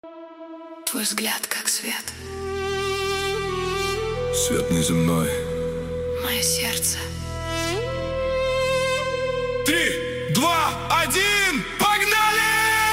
Твой взгляд как свет, свет неземной. мое сердце. 3, 2, 1, погнали!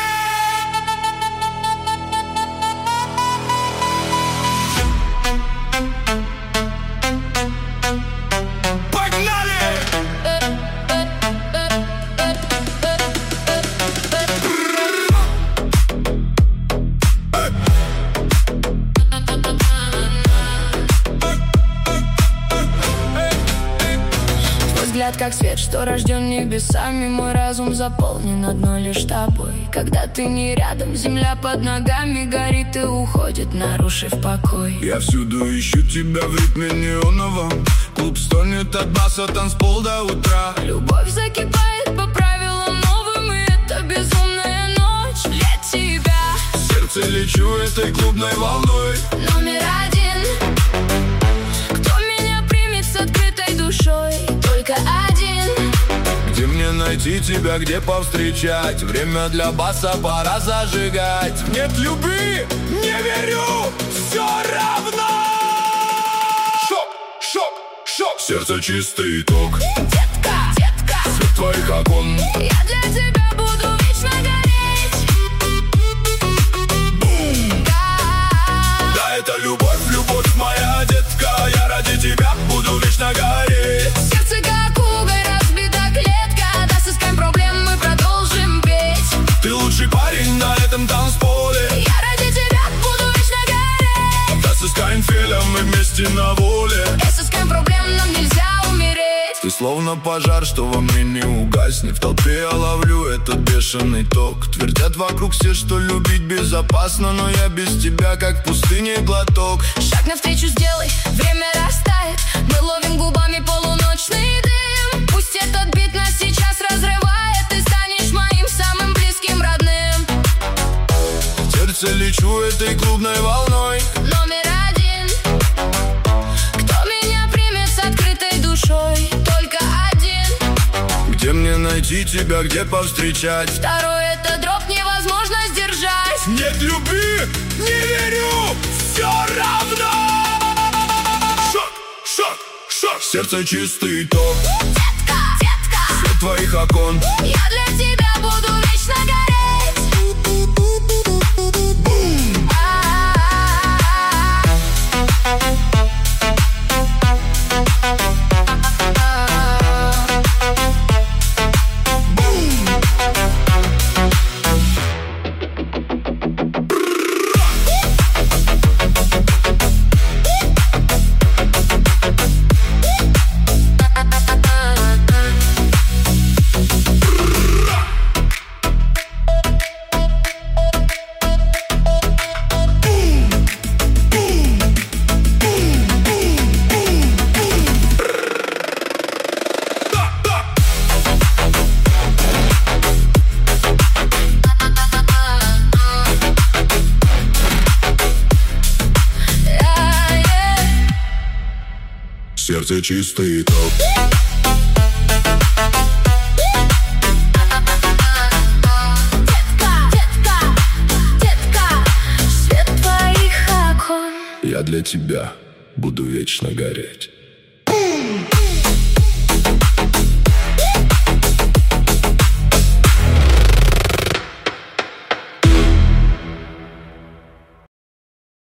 Взгляд как свет, что рожден небесами. Мой разум заполнен одной лишь тобой. Когда ты не рядом, земля под ногами горит и уходит, нарушив покой. Я всюду ищу тебя в ритме неоновом. Клуб стонет от баса, танцпол до утра. Любовь закипает по правилам новым, и это безумная ночь для тебя. В сердце лечу этой клубной волной. Номер один, кто меня примет с открытой душой? Только один. Где мне найти тебя, где повстречать? Время для баса, пора зажигать. Нет любви, не верю, все равно. Шок, шок, шок. Сердце чистый ток. Детка, детка, свет твоих окон. я для тебя буду вечно гореть. Бум. Да, это любовь, любовь моя, детка. Я ради тебя буду вечно гореть. Сердце как уголь, разбита клетка. Да, сыскаем проблем, мы продолжим петь. Ты лучший парень на этом танцполе. Я ради тебя буду вечно гореть. Да, сыскаем феля, мы вместе на воле. Сыскаем проблем, нам нельзя умереть. Ты словно пожар, что во мне не угаснет. В толпе я ловлю этот бешеный ток. Твердят вокруг все, что любить безопасно, но я без тебя как в пустыне глоток. Шаг навстречу сделай, время растает. Мы ловим губами полуночный дым. Пусть этот бит нас сейчас разрывает. Ты станешь моим самым близким родным. В сердце лечу этой клубной волной. Номер один, кто меня примет с открытой душой? Только один. Где мне найти тебя, где повстречать? Второй, это дроп, невозможно сдержать. Нет любви, не верю, все равно. Шок, шок, шок. Сердце чистый ток. Детка, детка, свет твоих окон. я для тебя буду вечно гореть. Бум. Сердце чистый ток. Детка, детка, детка, свет твоих окон. Я для тебя буду вечно гореть.